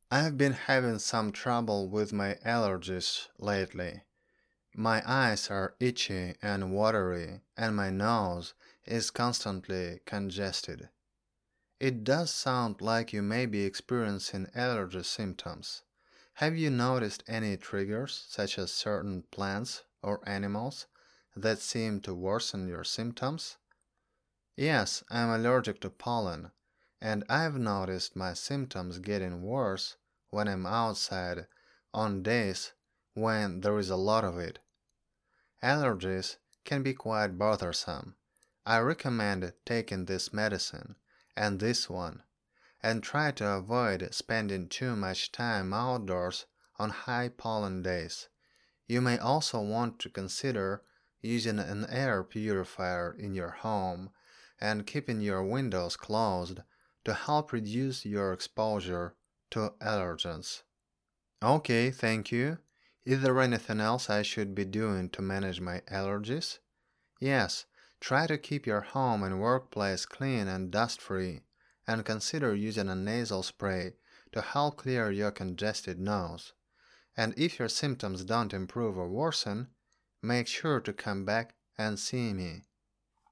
I've been having some trouble with my allergies lately. My eyes are itchy and watery, and my nose is constantly congested. It does sound like you may be experiencing allergy symptoms. Have you noticed any triggers, such as certain plants or animals, that seem to worsen your symptoms? Yes, I'm allergic to pollen, and I've noticed my symptoms getting worse when I'm outside on days when there is a lot of it. Allergies can be quite bothersome. I recommend taking this medicine and this one, and try to avoid spending too much time outdoors on high pollen days. You may also want to consider using an air purifier in your home and keeping your windows closed to help reduce your exposure to allergens. Okay, thank you. Is there anything else I should be doing to manage my allergies? Yes, try to keep your home and workplace clean and dust free, and consider using a nasal spray to help clear your congested nose. And if your symptoms don't improve or worsen, make sure to come back and see me.